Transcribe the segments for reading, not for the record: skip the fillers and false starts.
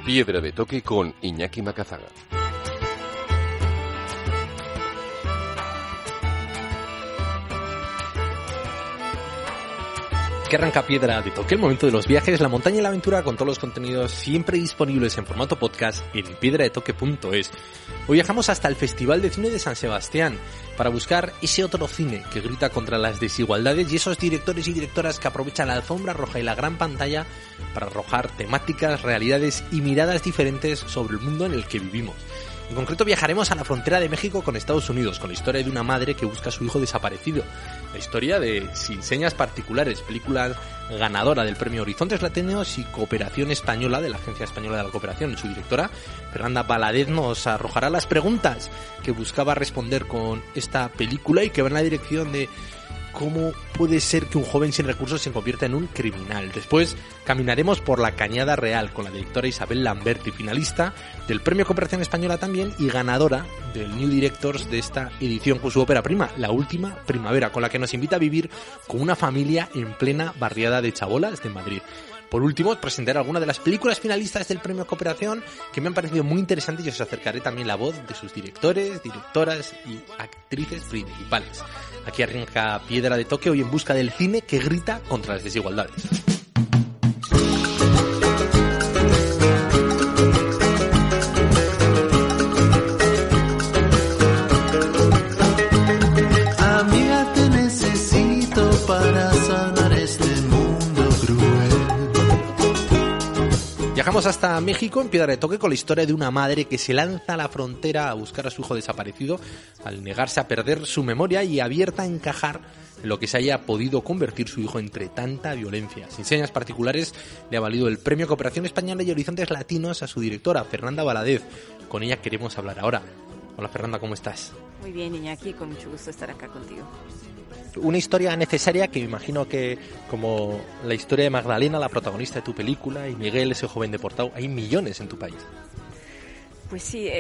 Piedra de Toque con Iñaki Macazaga. Que arranca Piedra de Toque, el momento de los viajes, la montaña y la aventura, con todos los contenidos siempre disponibles en formato podcast en piedradetoque.es. Hoy viajamos hasta el Festival de Cine de San Sebastián para buscar ese otro cine que grita contra las desigualdades y esos directores y directoras que aprovechan la alfombra roja y la gran pantalla para arrojar temáticas, realidades y miradas diferentes sobre el mundo en el que vivimos. En concreto viajaremos a la frontera de México con Estados Unidos, con la historia de una madre que busca a su hijo desaparecido. La historia de Sin Señas Particulares, película ganadora del premio Horizontes Latinos y Cooperación Española de la Agencia Española de la Cooperación. Su directora, Fernanda Valadez, nos arrojará las preguntas que buscaba responder con esta película y que va en la dirección de cómo puede ser que un joven sin recursos se convierta en un criminal. Después caminaremos por la Cañada Real con la directora Isabel Lamberti, finalista del Premio Cooperación Española también y ganadora del New Directors de esta edición con su ópera prima, La Última Primavera, con la que nos invita a vivir con una familia en plena barriada de Chabolas de Madrid. Por último, os presentaré algunas de las películas finalistas del Premio Cooperación que me han parecido muy interesantes y os acercaré también la voz de sus directores, directoras y actrices principales. Aquí arranca Piedra de Toque, hoy en busca del cine que grita contra las desigualdades. Amiga, te necesito para sanar este mundo cruel. Viajamos hasta México en Piedra de Toque con la historia de una madre que se lanza a la frontera a buscar a su hijo desaparecido al negarse a perder su memoria y abierta a encajar en lo que se haya podido convertir su hijo entre tanta violencia. Sin Señas Particulares le ha valido el Premio Cooperación Española y Horizontes Latinos a su directora, Fernanda Valadez. Con ella queremos hablar ahora. Hola Fernanda, ¿cómo estás? Muy bien, Iñaki, con mucho gusto estar acá contigo. Una historia necesaria que me imagino que, como la historia de Magdalena, la protagonista de tu película, y Miguel, ese joven deportado, hay millones en tu país. Pues sí,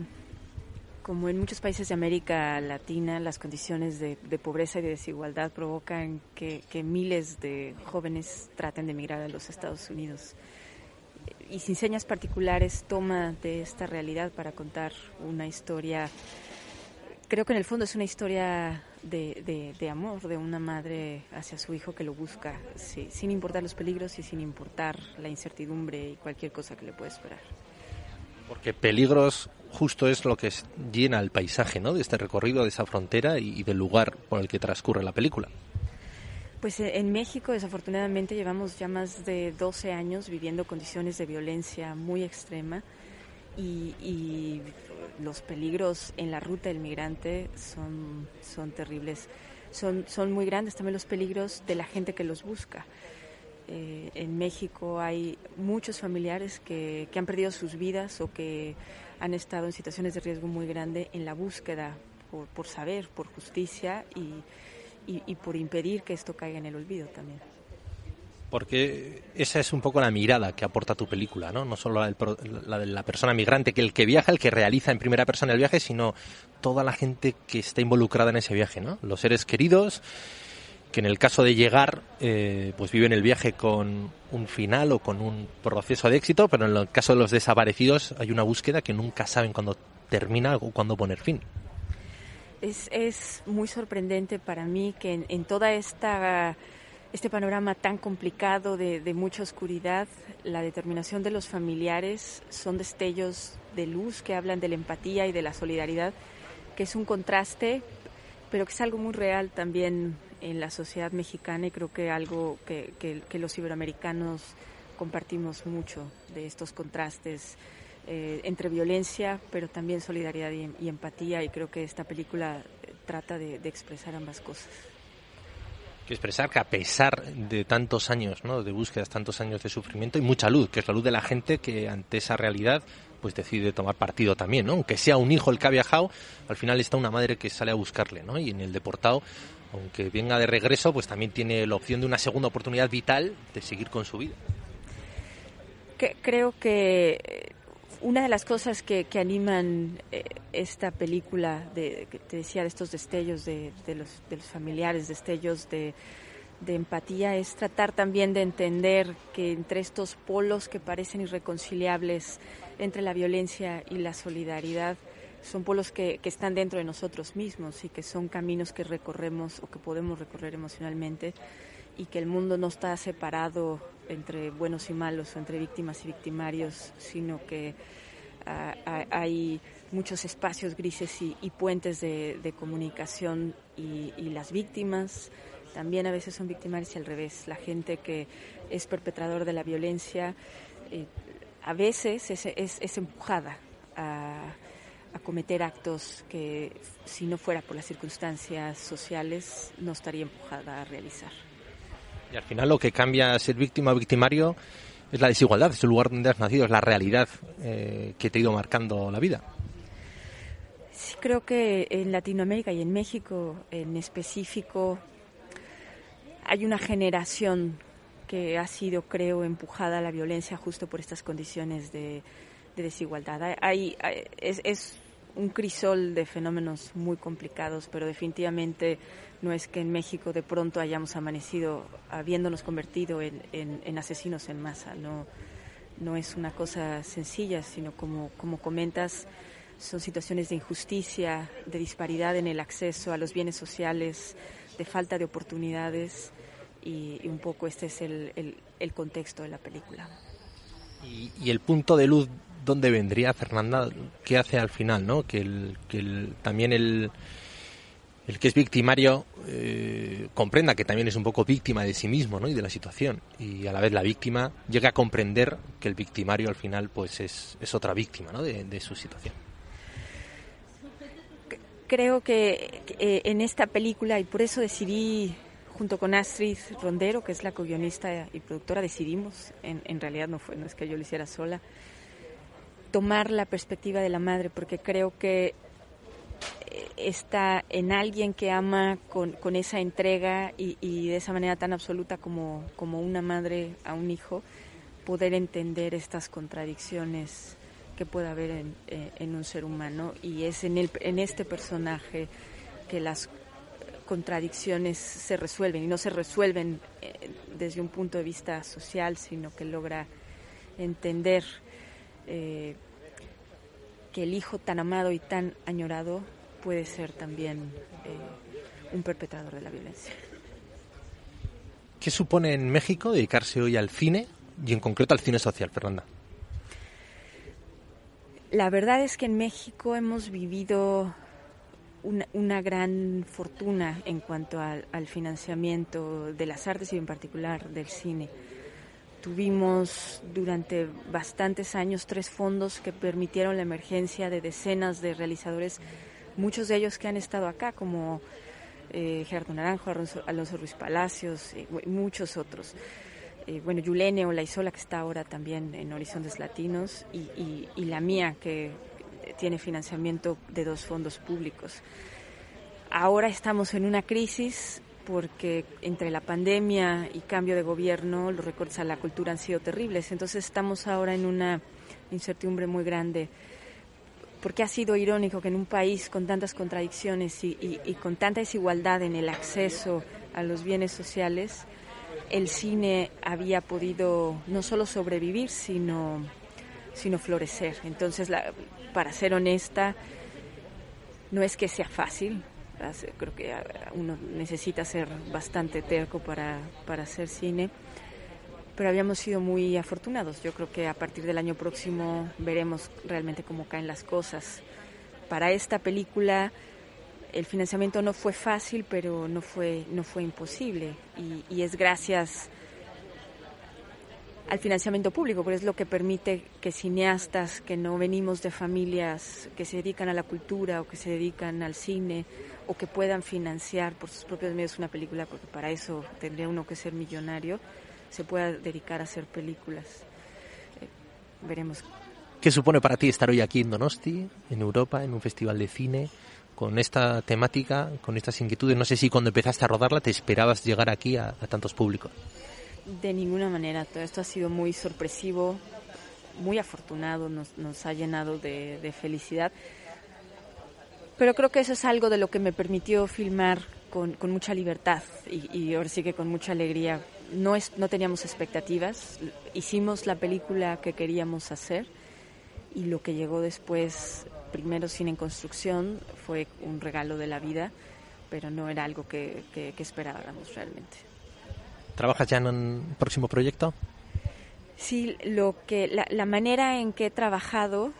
como en muchos países de América Latina, las condiciones de pobreza y de desigualdad provocan que miles de jóvenes traten de emigrar a los Estados Unidos. Y Sin Señas Particulares toma de esta realidad para contar una historia. Creo que en el fondo es una historia de amor de una madre hacia su hijo que lo busca, sí, sin importar los peligros y sin importar la incertidumbre y cualquier cosa que le pueda esperar. Porque peligros justo es lo que llena el paisaje, ¿no?, de este recorrido, de esa frontera y del lugar por el que transcurre la película. Pues en México, desafortunadamente, llevamos ya más de 12 años viviendo condiciones de violencia muy extrema y los peligros en la ruta del migrante son terribles. Son muy grandes también los peligros de la gente que los busca. En México hay muchos familiares que han perdido sus vidas o que han estado en situaciones de riesgo muy grande en la búsqueda por saber, por justicia y por impedir que esto caiga en el olvido también. Porque esa es un poco la mirada que aporta tu película, ¿no? No solo la de la persona migrante, el que viaja, el que realiza en primera persona el viaje, sino toda la gente que está involucrada en ese viaje, ¿no? Los seres queridos, que en el caso de llegar, pues viven el viaje con un final o con un proceso de éxito, pero en el caso de los desaparecidos hay una búsqueda que nunca saben cuándo termina o cuándo poner fin. Es muy sorprendente para mí que en toda este panorama tan complicado de mucha oscuridad, la determinación de los familiares son destellos de luz que hablan de la empatía y de la solidaridad, que es un contraste, pero que es algo muy real también en la sociedad mexicana y creo que algo que los iberoamericanos compartimos mucho de estos contrastes entre violencia, pero también solidaridad y empatía, y creo que esta película trata de expresar ambas cosas. Que expresar que a pesar de tantos años, ¿no?, de búsquedas, tantos años de sufrimiento, hay mucha luz, que es la luz de la gente que ante esa realidad pues decide tomar partido también, ¿no? Aunque sea un hijo el que ha viajado, al final está una madre que sale a buscarle, ¿no? Y en el deportado, aunque venga de regreso, pues también tiene la opción de una segunda oportunidad vital de seguir con su vida. Creo que una de las cosas que animan esta película, que te decía, de estos destellos de los familiares, destellos de empatía es tratar también de entender que entre estos polos que parecen irreconciliables entre la violencia y la solidaridad, son polos que están dentro de nosotros mismos y que son caminos que recorremos o que podemos recorrer emocionalmente, y que el mundo no está separado entre buenos y malos o entre víctimas y victimarios, sino que hay muchos espacios grises y puentes de comunicación, y las víctimas también a veces son victimarios y al revés. La gente que es perpetrador de la violencia a veces es empujada a cometer actos que, si no fuera por las circunstancias sociales, no estaría empujada a realizar. Y al final lo que cambia ser víctima o victimario es la desigualdad, es el lugar donde has nacido, es la realidad que te ha ido marcando la vida. Sí, creo que en Latinoamérica y en México en específico hay una generación que ha sido, creo, empujada a la violencia justo por estas condiciones de desigualdad. Es un crisol de fenómenos muy complicados, pero definitivamente no es que en México de pronto hayamos amanecido habiéndonos convertido en asesinos en masa. No es una cosa sencilla, sino como comentas, son situaciones de injusticia, de disparidad en el acceso a los bienes sociales, de falta de oportunidades, y un poco este es el contexto de la película. Y el punto de luz, ¿dónde vendría, Fernanda? ¿Qué hace al final, no? Que también el que es victimario comprenda que también es un poco víctima de sí mismo, ¿no? Y de la situación, y a la vez la víctima llega a comprender que el victimario al final pues es otra víctima, ¿no? de su situación. Creo que en esta película, y por eso decidí, junto con Astrid Rondero, que es la co-guionista y productora, decidimos, en realidad no es que yo lo hiciera sola, tomar la perspectiva de la madre, porque creo que está en alguien que ama con esa entrega y de esa manera tan absoluta como una madre a un hijo, poder entender estas contradicciones que puede haber en un ser humano, y es en este personaje que las contradicciones se resuelven, y no se resuelven desde un punto de vista social, sino que logra entender que el hijo tan amado y tan añorado puede ser también un perpetrador de la violencia. ¿Qué supone en México dedicarse hoy al cine, y en concreto al cine social, Fernanda? La verdad es que en México hemos vivido una gran fortuna en cuanto al financiamiento de las artes y en particular del cine. Tuvimos durante bastantes años 3 fondos que permitieron la emergencia de decenas de realizadores, muchos de ellos que han estado acá, como Gerardo Naranjo, Alonso Ruiz Palacios, y muchos otros. Yulene Olaizola, que está ahora también en Horizontes Latinos, y la mía, que tiene financiamiento de 2 fondos públicos. Ahora estamos en una crisis porque entre la pandemia y cambio de gobierno los recortes a la cultura han sido terribles. Entonces estamos ahora en una incertidumbre muy grande, porque ha sido irónico que en un país con tantas contradicciones y con tanta desigualdad en el acceso a los bienes sociales, el cine había podido no solo sobrevivir, sino florecer. Entonces, para ser honesta, no es que sea fácil. Creo que uno necesita ser bastante terco para hacer cine, pero habíamos sido muy afortunados. Yo creo que a partir del año próximo veremos realmente cómo caen las cosas. Para esta película el financiamiento no fue fácil, pero no fue imposible, y es gracias al financiamiento público, porque es lo que permite que cineastas que no venimos de familias que se dedican a la cultura o que se dedican al cine o que puedan financiar por sus propios medios una película, porque para eso tendría uno que ser millonario, se pueda dedicar a hacer películas. Veremos. ¿Qué supone para ti estar hoy aquí en Donosti, en Europa, en un festival de cine, con esta temática, con estas inquietudes? No sé si cuando empezaste a rodarla te esperabas llegar aquí a tantos públicos. De ninguna manera. Todo esto ha sido muy sorpresivo, muy afortunado, nos ha llenado de felicidad. Pero creo que eso es algo de lo que me permitió filmar con mucha libertad y ahora sí que con mucha alegría. No teníamos expectativas, hicimos la película que queríamos hacer y lo que llegó después, primero Cine en Construcción, fue un regalo de la vida, pero no era algo que esperábamos realmente. ¿Trabajas ya en un próximo proyecto? Sí, la manera en que he trabajado,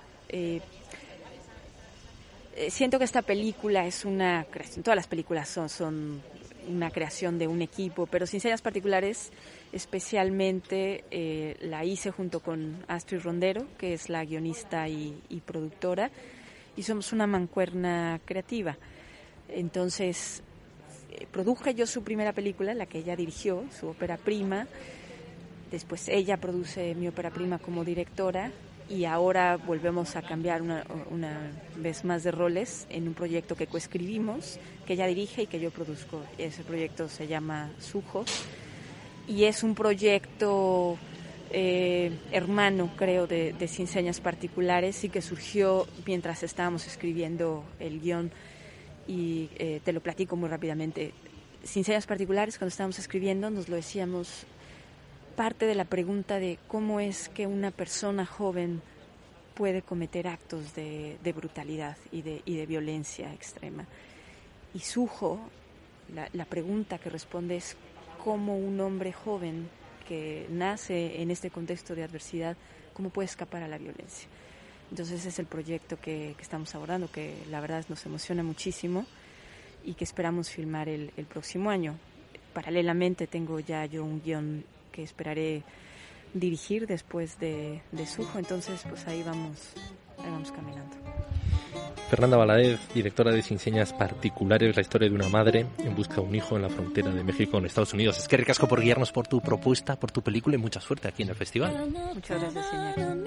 siento que esta película es una creación, todas las películas son una creación de un equipo, pero Sin Señas Particulares especialmente la hice junto con Astrid Rondero, que es la guionista y productora, y somos una mancuerna creativa. Entonces, produje yo su primera película, la que ella dirigió, su ópera prima. Después ella produce mi ópera prima como directora y ahora volvemos a cambiar una vez más de roles en un proyecto que coescribimos, que ella dirige y que yo produzco. Ese proyecto se llama Sujo y es un proyecto hermano, creo, de Sin Señas Particulares y que surgió mientras estábamos escribiendo el guión. Y te lo platico muy rápidamente. Sin Señas Particulares, cuando estábamos escribiendo, nos lo decíamos, parte de la pregunta de cómo es que una persona joven puede cometer actos de brutalidad y de violencia extrema. Y Sujo, la pregunta que responde es cómo un hombre joven que nace en este contexto de adversidad, cómo puede escapar a la violencia. Entonces ese es el proyecto que estamos abordando, que la verdad nos emociona muchísimo y que esperamos filmar el próximo año. Paralelamente tengo ya yo un guión que esperaré dirigir después de Sujo, entonces pues ahí vamos caminando. Fernanda Valadez, directora de Sin Señas Particulares, la historia de una madre en busca de un hijo en la frontera de México con Estados Unidos. Es que ricasco por guiarnos por tu propuesta, por tu película y mucha suerte aquí en el festival. Muchas gracias, señor.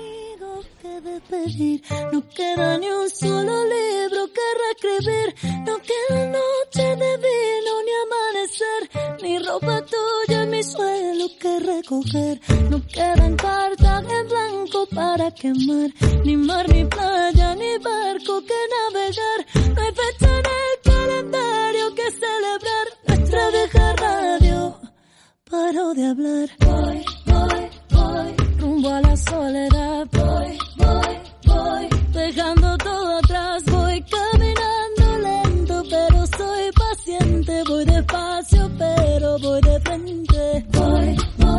Pedir. No queda ni un solo libro que reescribir, no queda noche de vino ni amanecer, ni ropa tuya en mi suelo que recoger, no quedan cartas en blanco para quemar, ni mar ni playa ni barco que navegar, no hay fecha en el calendario que celebrar, nuestra vieja radio paró de hablar. Voy, rumbo a la soledad, voy, dejando todo atrás, voy caminando lento, pero soy paciente, voy despacio, pero voy de frente, voy,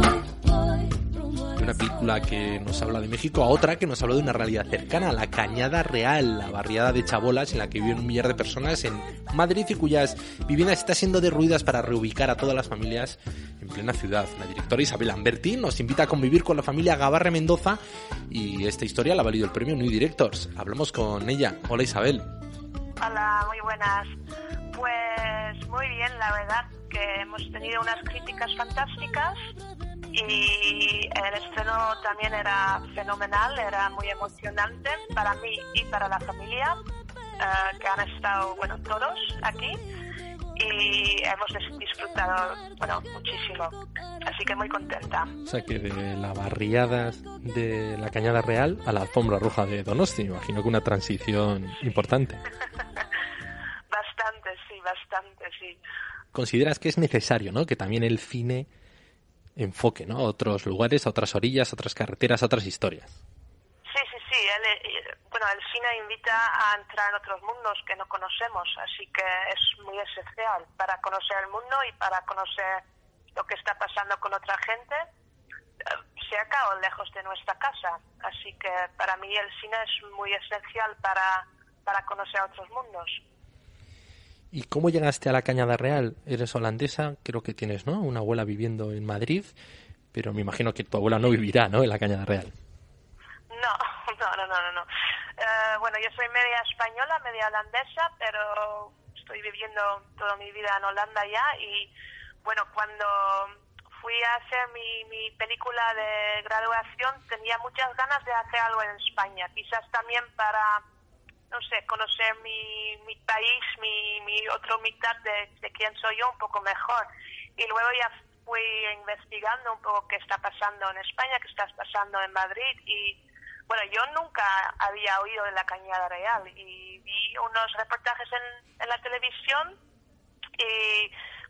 rumbo a la Una película que nos habla de México a otra que nos habla de una realidad cercana, la Cañada Real, la barriada de Chabolas en la que viven 1 millar de personas en Madrid y cuyas viviendas están siendo derruidas para reubicar a todas las familias en plena ciudad. La directora Isabel Lamberti nos invita a convivir con la familia Gabarre Mendoza y esta historia la ha valido el premio New Directors. Hablamos con ella. Hola, Isabel. Hola, muy buenas. Pues muy bien, la verdad que hemos tenido unas críticas fantásticas y el estreno también era fenomenal, era muy emocionante para mí y para la familia, que han estado, todos aquí, y hemos disfrutado, muchísimo, así que muy contenta. O sea que de la barriada de la Cañada Real a la alfombra roja de Donosti, me imagino que una transición importante. Bastante, sí. ¿Consideras que es necesario, ¿no?, que también el cine enfoque, ¿no?, a otros lugares, a otras orillas, a otras carreteras, a otras historias? Sí. El cine invita a entrar en otros mundos que no conocemos, así que es muy esencial para conocer el mundo y para conocer lo que está pasando con otra gente, cerca o lejos de nuestra casa. Así que para mí el cine es muy esencial para conocer otros mundos. ¿Y cómo llegaste a la Cañada Real? Eres holandesa, creo que tienes, ¿no?, una abuela viviendo en Madrid, pero me imagino que tu abuela no vivirá, ¿no?, en la Cañada Real. No. Yo soy media española, media holandesa, pero estoy viviendo toda mi vida en Holanda ya y, cuando fui a hacer mi película de graduación tenía muchas ganas de hacer algo en España, quizás también para, conocer mi país, mi otra mitad de quién soy yo un poco mejor. Y luego ya fui investigando un poco qué está pasando en España, qué está pasando en Madrid y, yo nunca había oído de la Cañada Real y vi unos reportajes en la televisión y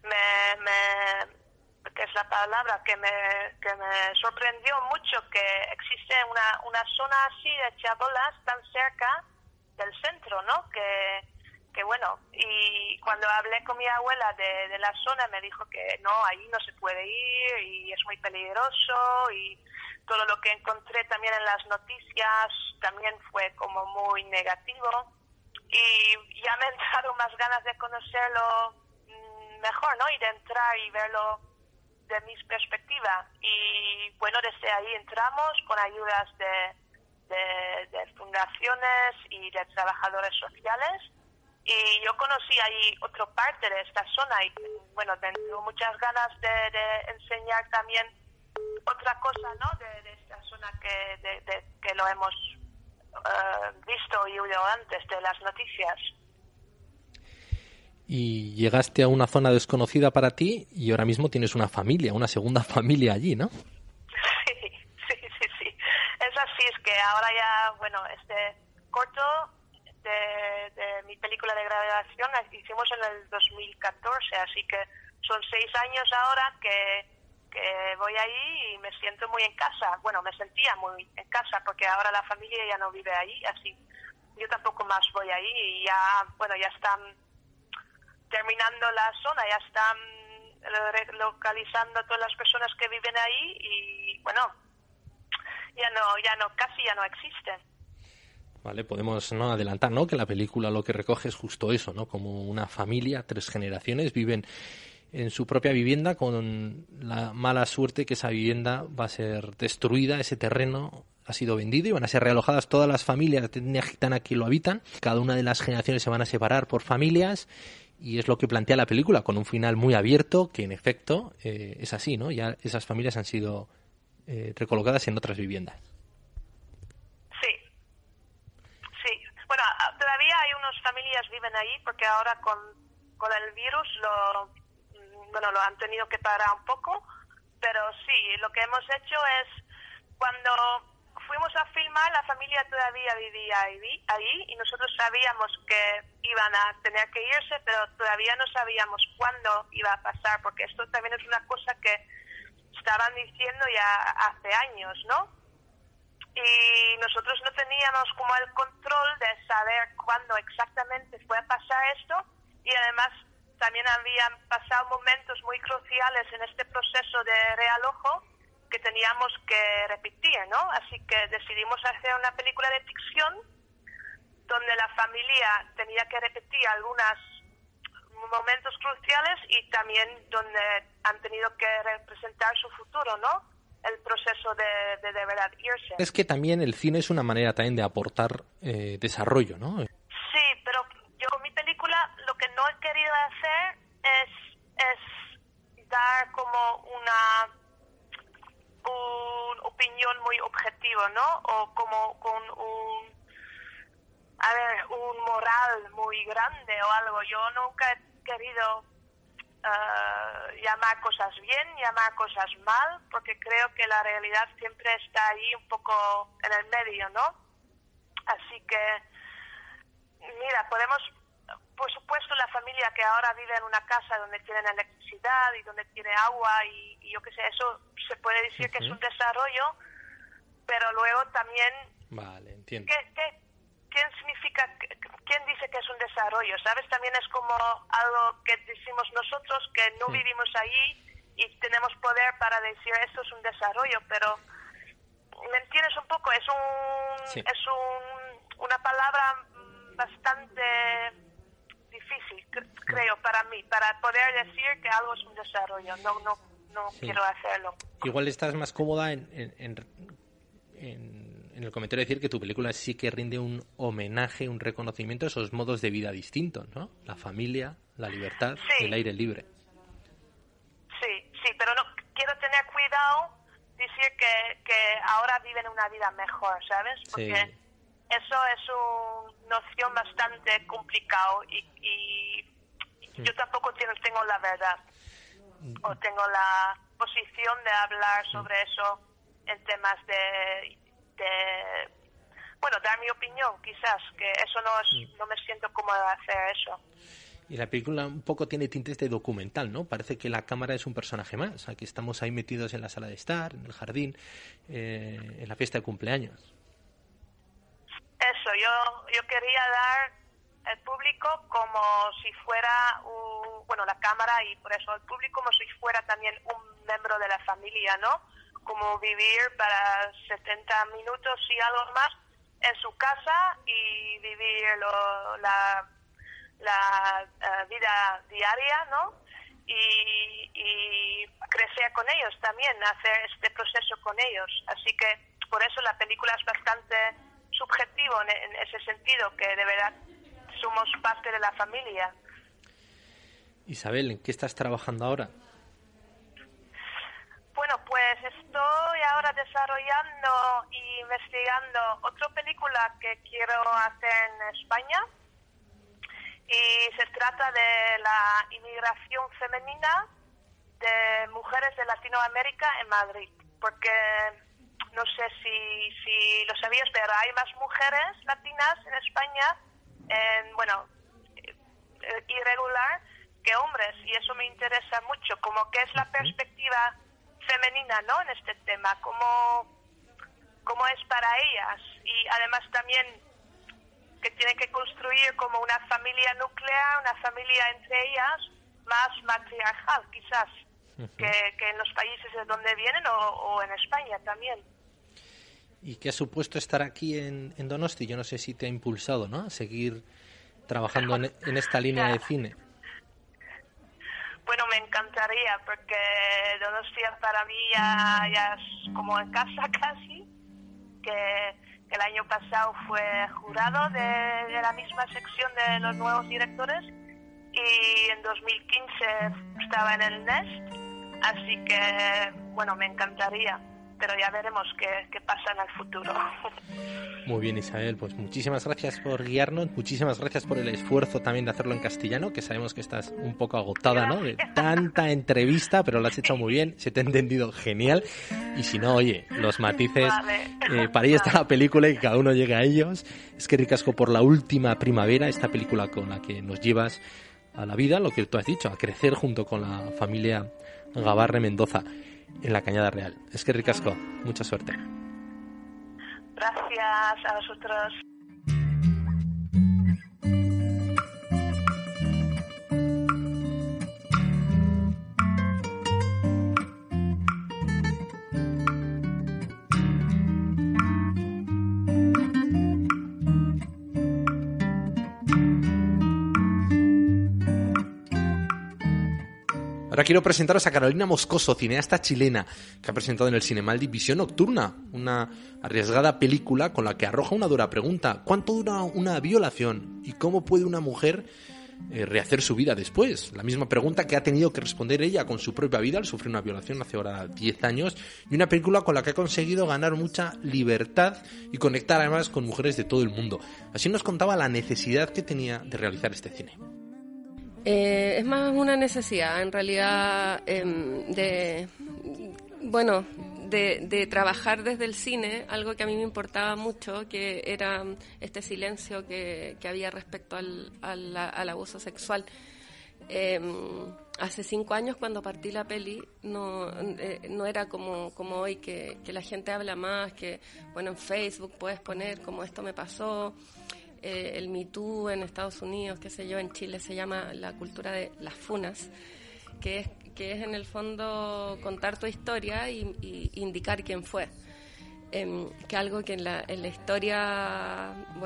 que es la palabra que me sorprendió mucho, que existe una zona así de chabolas tan cerca del centro, ¿no? Que bueno, y cuando hablé con mi abuela de la zona me dijo que no, ahí no se puede ir y es muy peligroso, y todo lo que encontré también en las noticias también fue como muy negativo, y ya me entraron más ganas de conocerlo mejor, ¿no? Y de entrar y verlo de mi perspectiva. Y bueno, desde ahí entramos con ayudas de fundaciones y de trabajadores sociales, y yo conocí ahí otra parte de esta zona, y bueno, tengo muchas ganas de enseñar también otra cosa, ¿no? De esta zona que lo hemos visto y oído antes de las noticias. Y llegaste a una zona desconocida para ti y ahora mismo tienes una familia, una segunda familia allí, ¿no? Sí. Es así, es que ahora ya, bueno, este corto de mi película de grabación la hicimos en el 2014, así que son 6 años ahora que voy ahí y me siento muy en casa. Bueno, me sentía muy en casa porque ahora la familia ya no vive ahí, así yo tampoco más voy ahí, y ya, bueno, ya están terminando la zona, ya están relocalizando a todas las personas que viven ahí, y bueno, casi ya no existen. Vale, podemos no adelantar, ¿no? Que la película lo que recoge es justo eso, ¿no? Como una familia, 3 generaciones viven en su propia vivienda con la mala suerte que esa vivienda va a ser destruida, ese terreno ha sido vendido y van a ser realojadas todas las familias de etnia gitana que lo habitan. Cada una de las generaciones se van a separar por familias, y es lo que plantea la película, con un final muy abierto, que en efecto es así, ¿no? Ya esas familias han sido recolocadas en otras viviendas. Sí. Bueno, todavía hay unas familias viven ahí porque ahora con el virus lo han tenido que parar un poco, pero sí, lo que hemos hecho es, cuando fuimos a filmar, la familia todavía vivía ahí, y nosotros sabíamos que iban a tener que irse, pero todavía no sabíamos cuándo iba a pasar, porque esto también es una cosa que estaban diciendo ya hace años, ¿no? Y nosotros no teníamos como el control de saber cuándo exactamente fue a pasar esto, y además también habían pasado momentos muy cruciales en este proceso de realojo que teníamos que repetir, ¿no? Así que decidimos hacer una película de ficción donde la familia tenía que repetir algunos momentos cruciales, y también donde han tenido que representar su futuro, ¿no? El proceso de verdad irse. Es que también el cine es una manera también de aportar desarrollo, ¿no? Sí, pero yo con mi película lo que no he querido hacer es dar como una opinión muy objetivo, ¿no? O como con un moral muy grande o algo. Yo nunca he querido llamar cosas bien, llamar cosas mal, porque creo que la realidad siempre está ahí un poco en el medio, ¿no? Así que, mira, podemos, por supuesto, la familia que ahora vive en una casa donde tienen electricidad y donde tiene agua y yo qué sé, eso se puede decir que es un desarrollo, pero luego también... Vale, entiendo. ¿Quién dice que es un desarrollo? ¿Sabes? También es como algo que decimos nosotros, que no vivimos allí y tenemos poder para decir esto es un desarrollo, pero ¿me entiendes un poco? Es una palabra bastante difícil, creo, para mí, para poder decir que algo es un desarrollo. No quiero hacerlo. Igual estás más cómoda en el comentario de decir que tu película sí que rinde un homenaje, un reconocimiento a esos modos de vida distintos, ¿no? La familia, la libertad, el aire libre. Sí, pero no quiero tener cuidado decir que ahora viven una vida mejor, ¿sabes? Porque eso es una noción bastante complicado y yo tampoco tengo la verdad o tengo la posición de hablar sobre eso en temas de dar mi opinión, quizás, que eso no me siento cómoda de hacer eso. Y la película un poco tiene tintes de documental, ¿no? Parece que la cámara es un personaje más. Aquí estamos ahí metidos en la sala de estar, en el jardín, en la fiesta de cumpleaños. Eso, yo quería dar al público como si fuera, la cámara y por eso el público como si fuera también un miembro de la familia, ¿no? Como vivir para 70 minutos y algo más en su casa y vivir la vida diaria, ¿no? Y crecer con ellos también, hacer este proceso con ellos. Así que por eso la película es bastante subjetivo en ese sentido, que de verdad somos parte de la familia. Isabel, ¿en qué estás trabajando ahora? Bueno, pues estoy ahora desarrollando e investigando otra película que quiero hacer en España. Y se trata de la inmigración femenina de mujeres de Latinoamérica en Madrid. Porque no sé si lo sabías, pero hay más mujeres latinas en España, irregular, que hombres. Y eso me interesa mucho, como que es la perspectiva femenina, ¿no? En este tema, cómo es para ellas. Y además también que tienen que construir como una familia nuclear, una familia entre ellas más matriarcal, quizás, que en los países de donde vienen o en España también. ¿Y qué ha supuesto estar aquí en Donosti? Yo no sé si te ha impulsado, ¿no?, a seguir trabajando en esta línea de cine. Bueno, me encantaría, porque Donostia para mí ya es como en casa casi, que el año pasado fue jurado de la misma sección de los nuevos directores y en 2015 estaba en el NEST, así que, bueno, me encantaría, pero ya veremos qué pasa en el futuro. Muy bien, Isabel, pues muchísimas gracias por guiarnos, muchísimas gracias por el esfuerzo también de hacerlo en castellano, que sabemos que estás un poco agotada, ¿no?, de tanta entrevista, pero lo has hecho muy bien, se te ha entendido genial, y si no, oye, los matices, vale. Para ahí está la película y cada uno llega a ellos. Es que ricasco por La Última Primavera, esta película con la que nos llevas a la vida, lo que tú has dicho, a crecer junto con la familia Gabarre Mendoza en la Cañada Real. Es que ricasco, mucha suerte. Gracias a vosotros. Ahora quiero presentaros a Carolina Moscoso, cineasta chilena, que ha presentado en el Cinemaldi Visión Nocturna, una arriesgada película con la que arroja una dura pregunta: ¿cuánto dura una violación? ¿Y cómo puede una mujer rehacer su vida después? La misma pregunta que ha tenido que responder ella con su propia vida al sufrir una violación hace ahora 10 años, y una película con la que ha conseguido ganar mucha libertad y conectar además con mujeres de todo el mundo. Así nos contaba la necesidad que tenía de realizar este cine. Es más una necesidad, en realidad, de trabajar desde el cine, algo que a mí me importaba mucho, que era este silencio que había respecto al abuso sexual. Hace 5 años, cuando partí la peli, no era como hoy, que la gente habla más, que en Facebook puedes poner como esto me pasó. El Me Too en Estados Unidos, qué sé yo, en Chile se llama la cultura de las funas, que es en el fondo contar tu historia y indicar quién fue. Que algo que en la historia,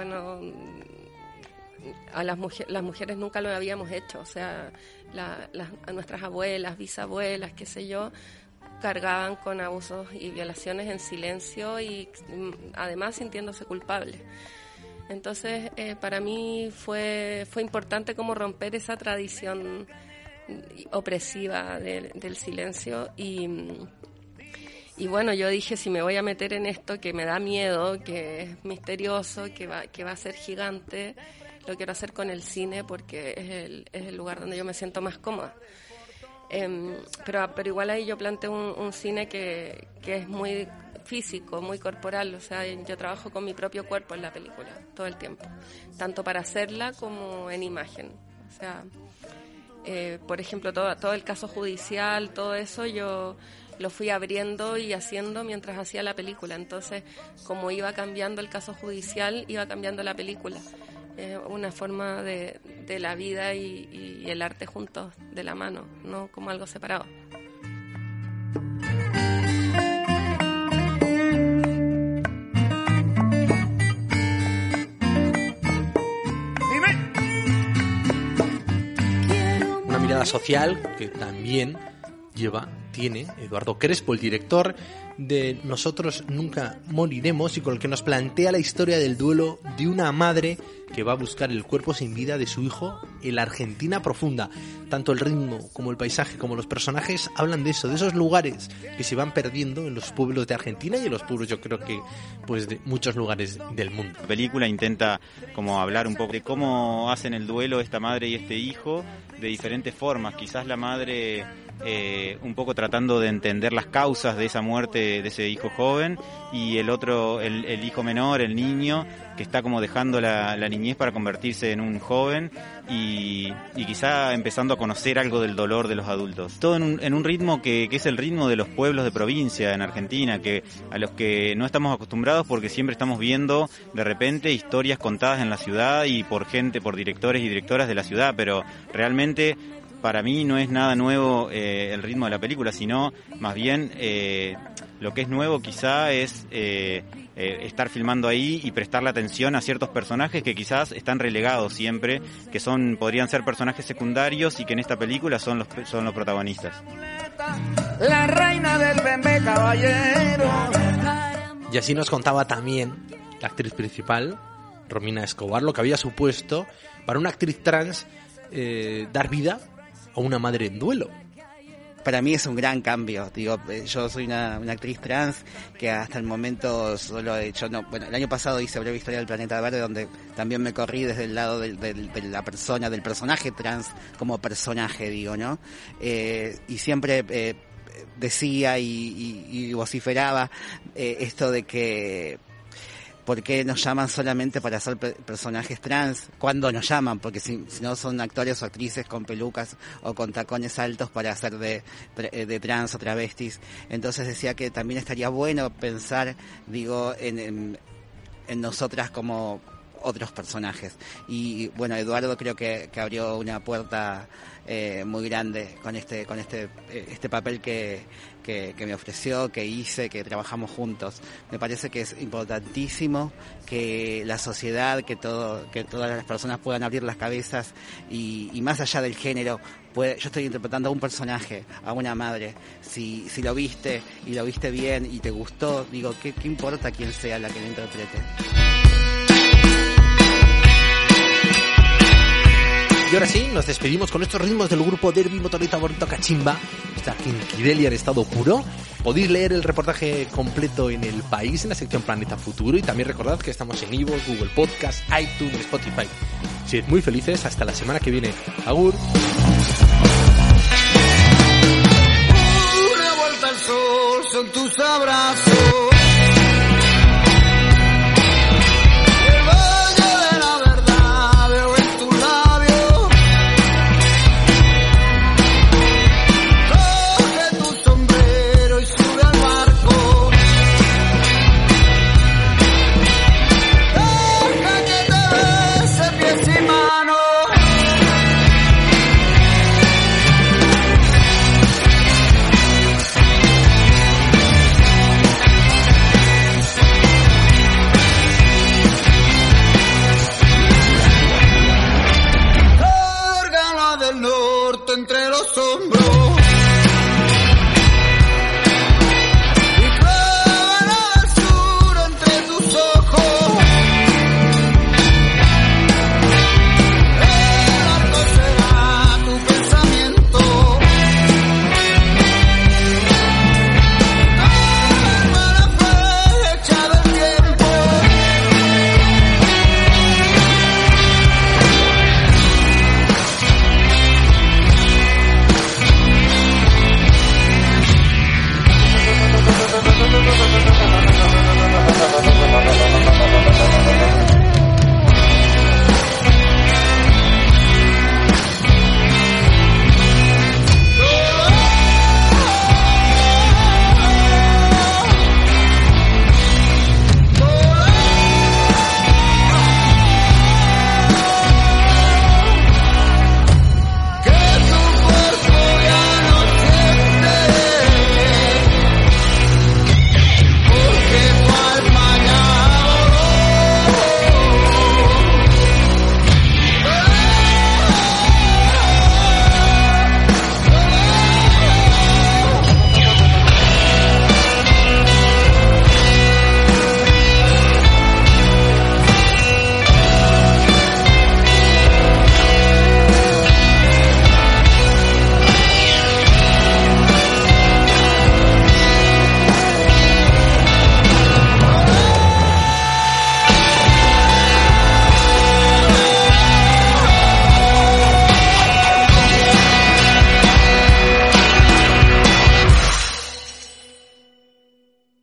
a las mujeres nunca lo habíamos hecho. O sea, a nuestras abuelas, bisabuelas, qué sé yo, cargaban con abusos y violaciones en silencio y además sintiéndose culpables. Entonces, para mí fue importante como romper esa tradición opresiva del silencio y yo dije, si me voy a meter en esto que me da miedo, que es misterioso, que va a ser gigante, lo quiero hacer con el cine porque es el lugar donde yo me siento más cómoda. Pero igual ahí yo planteo un cine que es muy físico, muy corporal, o sea, yo trabajo con mi propio cuerpo en la película todo el tiempo, tanto para hacerla como en imagen. O sea, por ejemplo, todo el caso judicial, todo eso yo lo fui abriendo y haciendo mientras hacía la película. Entonces, como iba cambiando el caso judicial, iba cambiando la película. Una forma de la vida y el arte juntos, de la mano, no como algo separado. Una mirada social que también tiene Eduardo Crespo, el director de Nosotros Nunca Moriremos, y con el que nos plantea la historia del duelo de una madre que va a buscar el cuerpo sin vida de su hijo en la Argentina profunda. Tanto el ritmo como el paisaje como los personajes hablan de eso, de esos lugares que se van perdiendo en los pueblos de Argentina y en los pueblos, yo creo que pues de muchos lugares del mundo. La película intenta como hablar un poco de cómo hacen el duelo esta madre y este hijo de diferentes formas. Quizás la madre un poco tratando de entender las causas de esa muerte de ese hijo joven, y el otro, el hijo menor, el niño, que está como dejando la niñez para convertirse en un joven y quizá empezando a conocer algo del dolor de los adultos. Todo en un ritmo que es el ritmo de los pueblos de provincia en Argentina, que a los que no estamos acostumbrados porque siempre estamos viendo de repente historias contadas en la ciudad y por directores y directoras de la ciudad, pero realmente para mí no es nada nuevo el ritmo de la película, sino más bien lo que es nuevo quizá es estar filmando ahí y prestarle atención a ciertos personajes que quizás están relegados siempre, que podrían ser personajes secundarios y que en esta película son los protagonistas. La reina del bembé caballero. Y así nos contaba también la actriz principal, Romina Escobar, lo que había supuesto para una actriz trans dar vida a una madre en duelo. Para mí es un gran cambio. Digo, yo soy una actriz trans que hasta el momento solo he hecho... el año pasado hice Breve Historia del Planeta Verde, donde también me corrí desde el lado de la persona, del personaje trans como personaje, digo, ¿no? Y siempre decía y vociferaba esto de que ¿por qué nos llaman solamente para hacer personajes trans? ¿Cuándo nos llaman? Porque si no son actores o actrices con pelucas o con tacones altos para hacer de trans o travestis. Entonces decía que también estaría bueno pensar, digo, en nosotras como otros personajes. Y bueno, Eduardo creo que abrió una puerta muy grande con este papel que me ofreció, que hice, que trabajamos juntos. Me parece que es importantísimo que la sociedad, que todas las personas puedan abrir las cabezas y más allá del género. Yo estoy interpretando a un personaje, a una madre. Si lo viste y lo viste bien y te gustó, digo, ¿qué importa quién sea la que lo interprete? Y ahora sí, nos despedimos con estos ritmos del grupo Derby, Motoreta, Bonito, Cachimba. Está aquí en Kidelia, en estado puro. Podéis leer el reportaje completo en El País, en la sección Planeta Futuro. Y también recordad que estamos en iVoox, Google Podcast, iTunes, Spotify. Sed muy felices, hasta la semana que viene. Agur. Una vuelta al sol son tus abrazos.